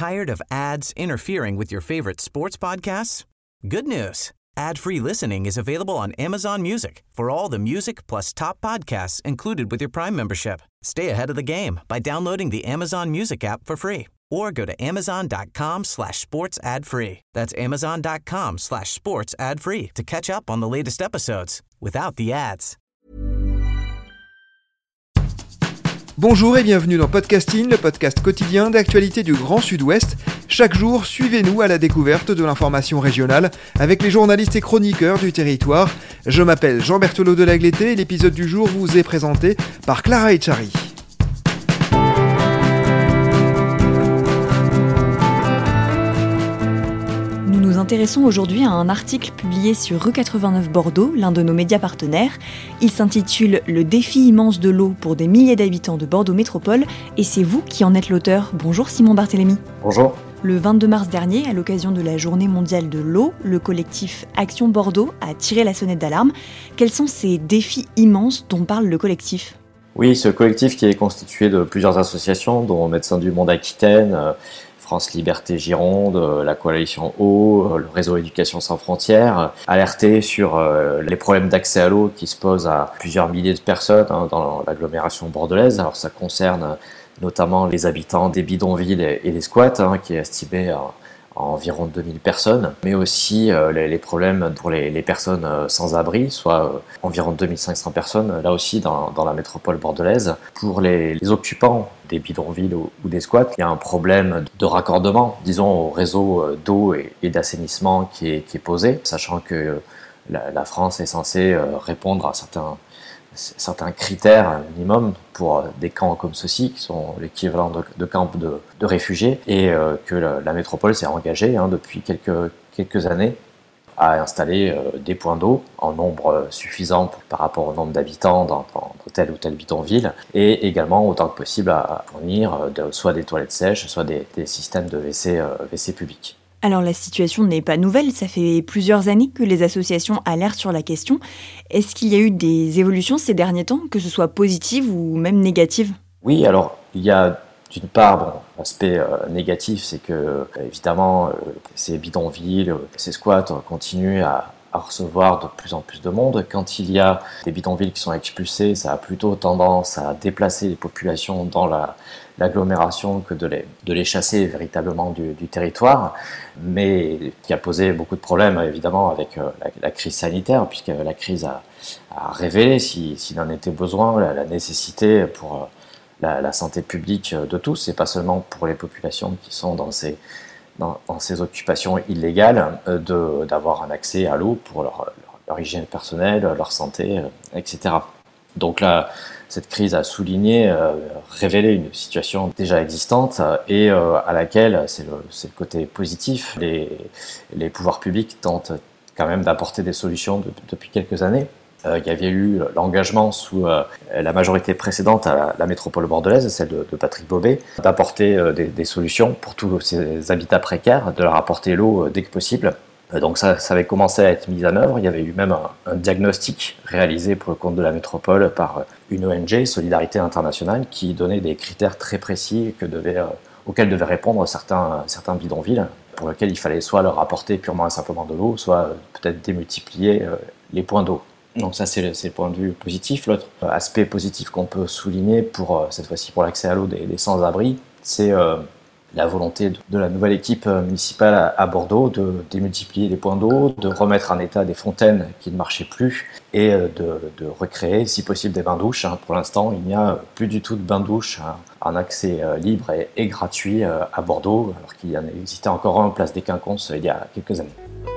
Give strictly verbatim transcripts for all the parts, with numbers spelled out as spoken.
Tired of ads interfering with your favorite sports podcasts? Good news. Ad-free listening is available on Amazon Music for all the music plus top podcasts included with your Prime membership. Stay ahead of the game by downloading the Amazon Music app for free or go to amazon.com slash sports ad free. That's amazon.com slash sports ad free to catch up on the latest episodes without the ads. Bonjour et bienvenue dans Podcasting, le podcast quotidien d'actualité du Grand Sud-Ouest. Chaque jour, suivez-nous à la découverte de l'information régionale avec les journalistes et chroniqueurs du territoire. Je m'appelle Jean Berthelot de Lagleté et l'épisode du jour vous est présenté par Clara Echari. Nous nous intéressons aujourd'hui à un article publié sur Rue quatre-vingt-neuf Bordeaux, l'un de nos médias partenaires. Il s'intitule « Le défi immense de l'eau pour des milliers d'habitants de Bordeaux Métropole » et c'est vous qui en êtes l'auteur. Bonjour Simon Barthélémy. Bonjour. Le vingt-deux mars dernier, à l'occasion de la Journée mondiale de l'eau, le collectif Action Bordeaux a tiré la sonnette d'alarme. Quels sont ces défis immenses dont parle le collectif ? Oui, ce collectif qui est constitué de plusieurs associations, dont Médecins du Monde Aquitaine, France Liberté Gironde, la Coalition Eau, le réseau Éducation sans frontières, alerté sur les problèmes d'accès à l'eau qui se posent à plusieurs milliers de personnes dans l'agglomération bordelaise. Alors ça concerne notamment les habitants des bidonvilles et des squats, hein, qui est estimé à, à environ deux mille personnes, mais aussi euh, les, les problèmes pour les, les personnes euh, sans abri, soit euh, environ deux mille cinq cents personnes, là aussi dans, dans la métropole bordelaise. Pour les, les occupants des bidonvilles ou, ou des squats, il y a un problème de raccordement, disons, au réseau d'eau et, et d'assainissement qui est, qui est posé, sachant que euh, la, la France est censée euh, répondre à certains certains critères minimum pour des camps comme ceux-ci, qui sont l'équivalent de, de camps de, de réfugiés, et euh, que la, la métropole s'est engagée hein, depuis quelques, quelques années à installer euh, des points d'eau en nombre suffisant par rapport au nombre d'habitants dans, dans telle ou telle bidonville, et également autant que possible à fournir euh, de, soit des toilettes sèches, soit des, des systèmes de W C, euh, W C publics. Alors la situation n'est pas nouvelle, ça fait plusieurs années que les associations alertent sur la question. Est-ce qu'il y a eu des évolutions ces derniers temps, que ce soit positives ou même négatives ? Oui, alors il y a d'une part, bon, l'aspect euh, négatif, c'est que euh, évidemment euh, ces bidonvilles, euh, ces squats euh, continuent à, à recevoir de plus en plus de monde. Quand il y a des bidonvilles qui sont expulsés, ça a plutôt tendance à déplacer les populations dans la l'agglomération que de les, de les chasser véritablement du, du territoire, mais qui a posé beaucoup de problèmes évidemment avec euh, la, la crise sanitaire, puisque la crise a, a révélé, si, s'il en était besoin, la, la nécessité pour euh, la, la santé publique de tous, et pas seulement pour les populations qui sont dans ces, dans, dans ces occupations illégales, euh, de, d'avoir un accès à l'eau pour leur, leur, leur hygiène personnelle, leur santé, euh, et cetera. Donc là, cette crise a souligné, euh, révélé une situation déjà existante euh, et euh, à laquelle, c'est le, c'est le côté positif, les, les pouvoirs publics tentent quand même d'apporter des solutions de, depuis quelques années. Euh, il y avait eu l'engagement sous euh, la majorité précédente à la, la métropole bordelaise, celle de, de Patrick Bobet, d'apporter euh, des, des solutions pour tous ces habitats précaires, de leur apporter l'eau euh, dès que possible. Donc ça, ça avait commencé à être mis en œuvre. Il y avait eu même un, un diagnostic réalisé pour le compte de la métropole par une O N G, Solidarité Internationale, qui donnait des critères très précis que devait, euh, auxquels devaient répondre certains, certains bidonvilles, pour lesquels il fallait soit leur apporter purement et simplement de l'eau, soit euh, peut-être démultiplier euh, les points d'eau. Donc ça, c'est le, c'est le point de vue positif. L'autre aspect positif qu'on peut souligner, pour, cette fois-ci pour l'accès à l'eau des, des sans-abri, c'est euh, la volonté de la nouvelle équipe municipale à Bordeaux de démultiplier les points d'eau, de remettre en état des fontaines qui ne marchaient plus et de, de recréer, si possible, des bains-douches. Pour l'instant, il n'y a plus du tout de bains-douches en accès libre et, et gratuit à Bordeaux, alors qu'il y en existait encore un place des Quinconces il y a quelques années.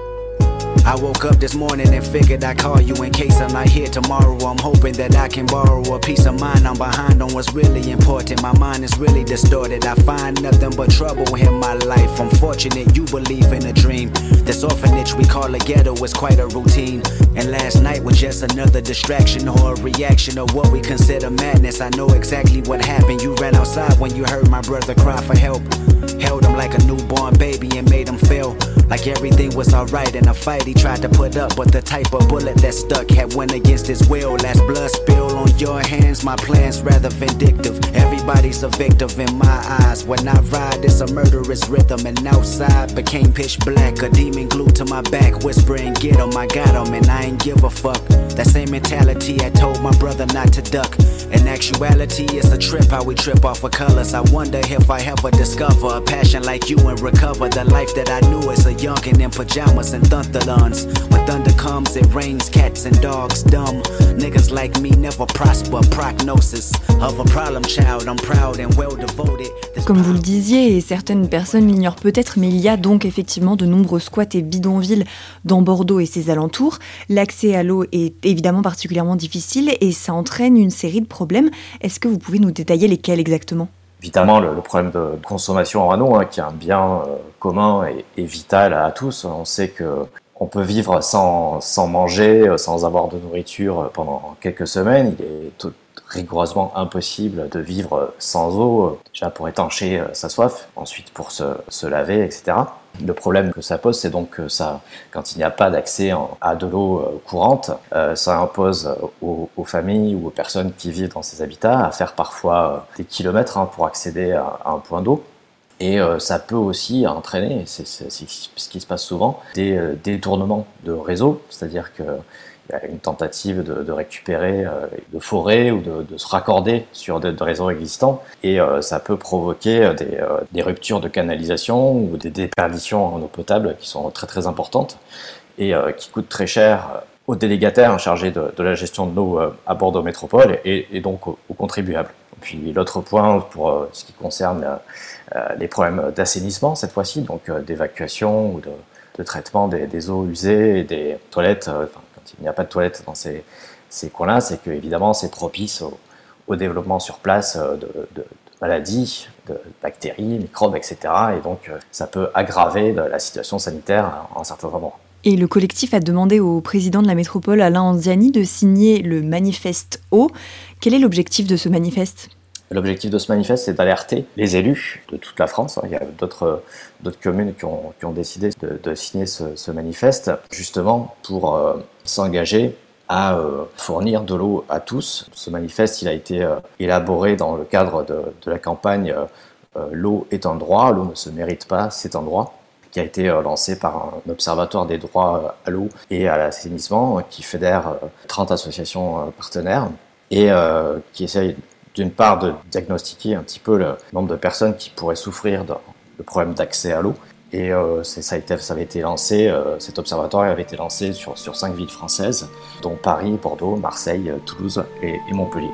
I woke up this morning and figured I'd call you in case I'm not here tomorrow. I'm hoping that I can borrow a peace of mind. I'm behind on what's really important. My mind is really distorted. I find nothing but trouble in my life. I'm fortunate you believe in a dream. This orphanage we call a ghetto is quite a routine. And last night was just another distraction or a reaction of what we consider madness. I know exactly what happened. You ran outside when you heard my brother cry for help. Held him like a newborn baby and made him feel like everything was alright in a fight he tried to put up, but the type of bullet that stuck had went against his will. Last blood spill on your hands, my plans rather vindictive. Every Everybody's a victim in my eyes. When I ride, it's a murderous rhythm. And outside became pitch black. A demon glued to my back, whispering, get 'em, I got 'em, and I ain't give a fuck. That same mentality I told my brother not to duck. In actuality, it's a trip how we trip off of colors. I wonder if I ever discover a passion like you and recover the life that I knew as a youngin' in pajamas and thunderlons. When thunder comes, it rains cats and dogs dumb. Niggas like me never prosper. Prognosis of a problem child. I'm proud and well devoted. Comme vous le disiez, et certaines personnes l'ignorent peut-être, mais il y a donc effectivement de nombreux squats et bidonvilles dans Bordeaux et ses alentours. L'accès à l'eau est évidemment particulièrement difficile et ça entraîne une série de problèmes. Est-ce que vous pouvez nous détailler lesquels exactement ? Évidemment, le, le problème de consommation en eau, hein, qui est un bien euh, commun et, et vital à tous. On sait que on peut vivre sans, sans manger, sans avoir de nourriture pendant quelques semaines. Il est tout, rigoureusement impossible de vivre sans eau, déjà pour étancher sa soif, ensuite pour se, se laver, et cetera. Le problème que ça pose, c'est donc que ça, quand il n'y a pas d'accès en, à de l'eau euh, courante, euh, ça impose aux, aux familles ou aux personnes qui vivent dans ces habitats à faire parfois euh, des kilomètres hein, pour accéder à, à un point d'eau. Et euh, ça peut aussi entraîner, c'est, c'est, c'est ce qui se passe souvent, des euh, détournements de réseau, c'est-à-dire que il y a une tentative de, de récupérer euh, de forêts ou de, de se raccorder sur des de réseaux existants et euh, ça peut provoquer des, euh, des ruptures de canalisation ou des déperditions en eau potable qui sont très très importantes et euh, qui coûtent très cher aux délégataires chargés de, de la gestion de l'eau euh, à Bordeaux Métropole et, et donc aux, aux contribuables. Puis l'autre point pour euh, ce qui concerne euh, les problèmes d'assainissement cette fois-ci, donc euh, d'évacuation ou de, de traitement des, des eaux usées et des toilettes, euh, il n'y a pas de toilettes dans ces, ces coins-là, c'est que évidemment c'est propice au, au développement sur place de, de, de maladies, de bactéries, microbes, et cetera. Et donc ça peut aggraver la situation sanitaire en certains endroits. Et le collectif a demandé au président de la métropole, Alain Anziani, de signer le manifeste eau. Quel est l'objectif de ce manifeste ? L'objectif de ce manifeste, c'est d'alerter les élus de toute la France. Il y a d'autres, d'autres communes qui ont, qui ont décidé de, de signer ce, ce manifeste, justement pour euh, s'engager à euh, fournir de l'eau à tous. Ce manifeste, il a été euh, élaboré dans le cadre de, de la campagne euh, « L'eau est un droit, l'eau ne se mérite pas, c'est un droit », qui a été euh, lancé par un observatoire des droits à l'eau et à l'assainissement, qui fédère euh, trente associations euh, partenaires et euh, qui essaye d'une part de diagnostiquer un petit peu le nombre de personnes qui pourraient souffrir de, de problèmes d'accès à l'eau. Et euh, c'est, ça, a été, ça avait été lancé, euh, cet observatoire avait été lancé sur, sur cinq villes françaises, dont Paris, Bordeaux, Marseille, Toulouse et, et Montpellier.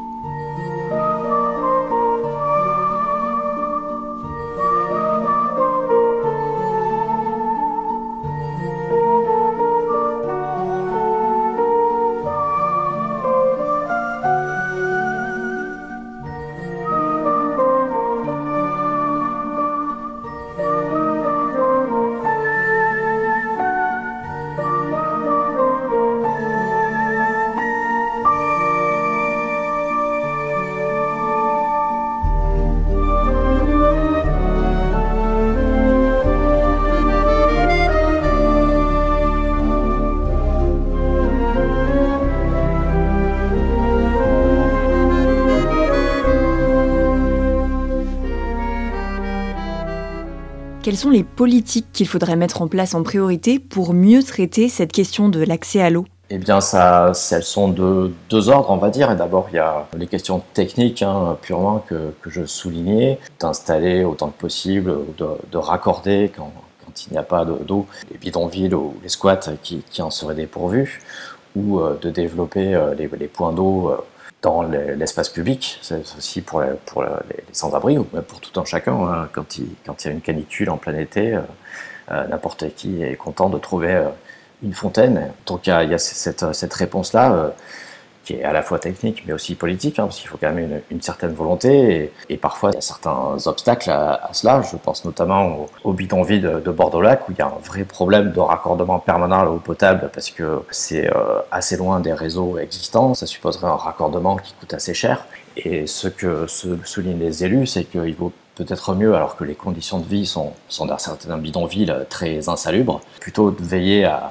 Quelles sont les politiques qu'il faudrait mettre en place en priorité pour mieux traiter cette question de l'accès à l'eau ? Eh bien, ça, elles sont de deux ordres, on va dire. Et d'abord, il y a les questions techniques, hein, purement, que, que je soulignais, d'installer autant que possible, de, de raccorder quand, quand il n'y a pas d'eau, les bidonvilles ou les squats qui, qui en seraient dépourvus, ou euh, de développer euh, les, les points d'eau euh, dans l'espace public, c'est aussi pour les, pour les sans-abri, ou même pour tout un chacun, hein, quand, il, quand il y a une canicule en plein été, euh, euh, n'importe qui est content de trouver euh, une fontaine. Donc il y a, il y a cette, cette réponse-là euh, qui est à la fois technique mais aussi politique, hein, parce qu'il faut quand même une, une certaine volonté, et, et parfois il y a certains obstacles à, à cela. Je pense notamment au, au bidonville de, de Bordeaux-Lac, où il y a un vrai problème de raccordement permanent à l'eau potable, parce que c'est euh, assez loin des réseaux existants, ça supposerait un raccordement qui coûte assez cher, et ce que ce, soulignent les élus, c'est qu'il vaut peut-être mieux, alors que les conditions de vie sont, sont dans certains bidonvilles très insalubres, plutôt de veiller à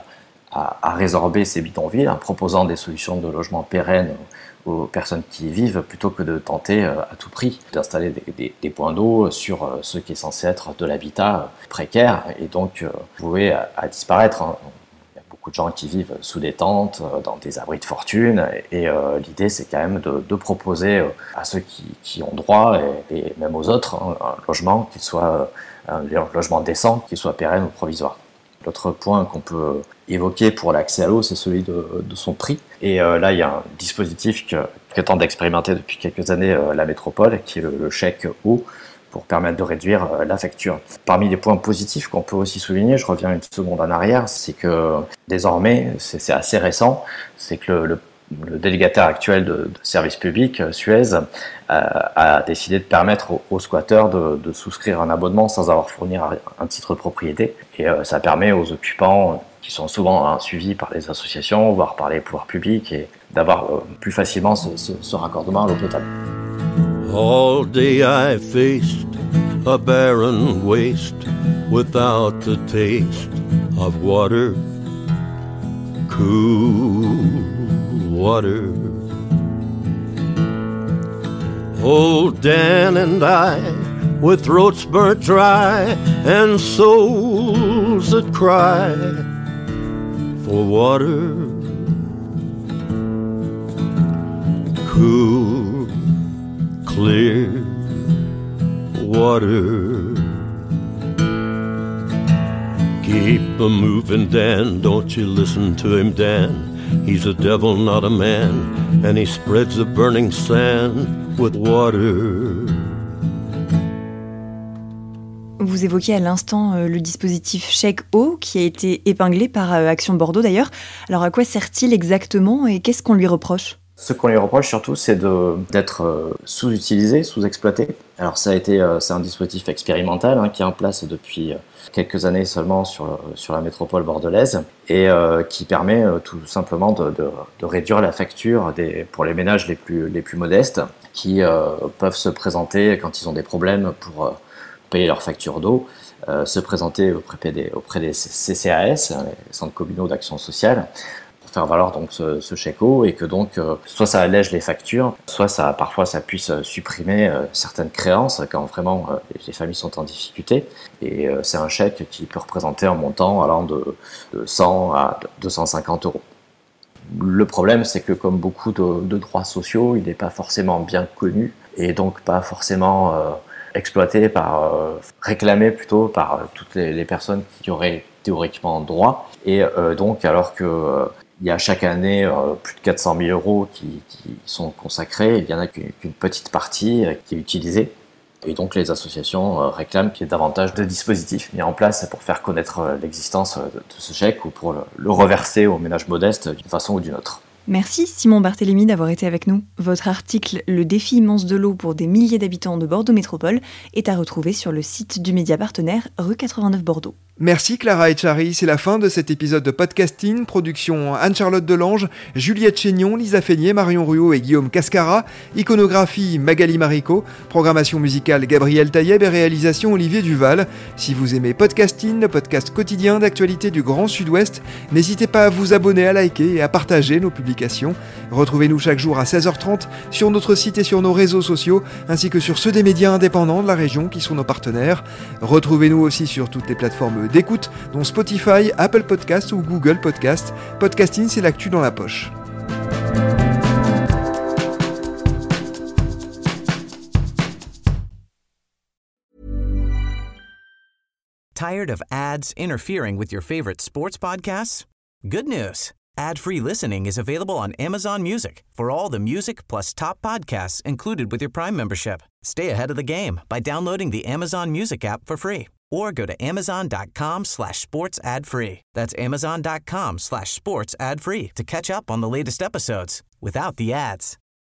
à, à résorber ces bidonvilles en proposant des solutions de logement pérennes aux personnes qui y vivent, plutôt que de tenter à tout prix d'installer des, des, des points d'eau sur ce qui est censé être de l'habitat précaire et donc voué à, à disparaître. Il y a beaucoup de gens qui vivent sous des tentes, dans des abris de fortune, et, et euh, l'idée c'est quand même de, de proposer à ceux qui, qui ont droit, et, et même aux autres, hein, un logement qui soit un logement décent, qui soit pérenne ou provisoire. L'autre point qu'on peut évoqué pour l'accès à l'eau, c'est celui de, de son prix. Et euh, là, il y a un dispositif que, que tente d'expérimenter depuis quelques années euh, la métropole, qui est le, le chèque eau, pour permettre de réduire euh, la facture. Parmi les points positifs qu'on peut aussi souligner, je reviens une seconde en arrière, c'est que désormais, c'est, c'est assez récent, c'est que le, le Le délégataire actuel de, de service public, Suez, euh, a décidé de permettre aux, aux squatteurs de, de souscrire un abonnement sans avoir fourni un titre de propriété. Et euh, ça permet aux occupants, qui sont souvent hein, suivis par les associations, voire par les pouvoirs publics, et d'avoir euh, plus facilement ce, ce, ce raccordement à l'eau potable. All day I faced a barren waste without the taste of water, cool water. Old Dan and I, with throats burnt dry and souls that cry for water, cool, clear water. Keep a moving, Dan, don't you listen to him, Dan. He's a devil, not a man, and he spreads the burning sand with water. Vous évoquiez à l'instant euh, le dispositif chèque eau qui a été épinglé par euh, Action Bordeaux d'ailleurs. Alors à quoi sert-il exactement et qu'est-ce qu'on lui reproche ? Ce qu'on lui reproche surtout, c'est de, d'être euh, sous-utilisé, sous-exploité. Alors ça a été, euh, c'est un dispositif expérimental hein, qui est en place depuis euh, quelques années seulement sur, sur la métropole bordelaise et euh, qui permet euh, tout simplement de, de, de réduire la facture des, pour les ménages les plus, les plus modestes qui euh, peuvent se présenter quand ils ont des problèmes pour euh, payer leur facture d'eau, euh, se présenter auprès des, auprès des C C A S, les centres communaux d'action sociale, pour faire valoir donc ce, ce chèque eau et que donc euh, soit ça allège les factures, soit ça parfois ça puisse supprimer euh, certaines créances quand vraiment euh, les familles sont en difficulté. Et euh, c'est un chèque qui peut représenter un montant allant de, de cent à deux cent cinquante euros. Le problème, c'est que comme beaucoup de, de droits sociaux, il n'est pas forcément bien connu et donc pas forcément euh, exploité par, euh, réclamé plutôt par euh, toutes les, les personnes qui auraient théoriquement droit. Et euh, donc, alors que euh, il y a chaque année euh, plus de quatre cent mille euros qui, qui sont consacrés, il y en a qu'une, qu'une petite partie euh, qui est utilisée. Et donc les associations euh, réclament qu'il y ait davantage de dispositifs mis en place pour faire connaître euh, l'existence de, de ce chèque ou pour le, le reverser aux ménages modestes d'une façon ou d'une autre. Merci Simon Barthélémy d'avoir été avec nous. Votre article « Le défi immense de l'eau pour des milliers d'habitants de Bordeaux Métropole » est à retrouver sur le site du média partenaire rue quatre-vingt-neuf Bordeaux. Merci Clara Etchari, c'est la fin de cet épisode de Podcasting, production Anne-Charlotte Delange, Juliette Chénion, Lisa Feignet, Marion Ruot et Guillaume Cascara, iconographie Magali Marico, programmation musicale Gabriel Taïeb et réalisation Olivier Duval. Si vous aimez Podcasting, le podcast quotidien d'actualité du Grand Sud-Ouest, n'hésitez pas à vous abonner, à liker et à partager nos publications. Retrouvez-nous chaque jour à seize heures trente sur notre site et sur nos réseaux sociaux, ainsi que sur ceux des médias indépendants de la région qui sont nos partenaires. Retrouvez-nous aussi sur toutes les plateformes d'écoute, dont Spotify, Apple Podcasts ou Google Podcasts. Podcasting, c'est l'actu dans la poche. Tired of ads interfering with your favorite sports podcasts? Good news. Ad-free listening is available on Amazon Music for all the music plus top podcasts included with your Prime membership. Stay ahead of the game by downloading the Amazon Music app for free or go to amazon.com slash sports ad free. That's amazon.com slash sports ad free to catch up on the latest episodes without the ads.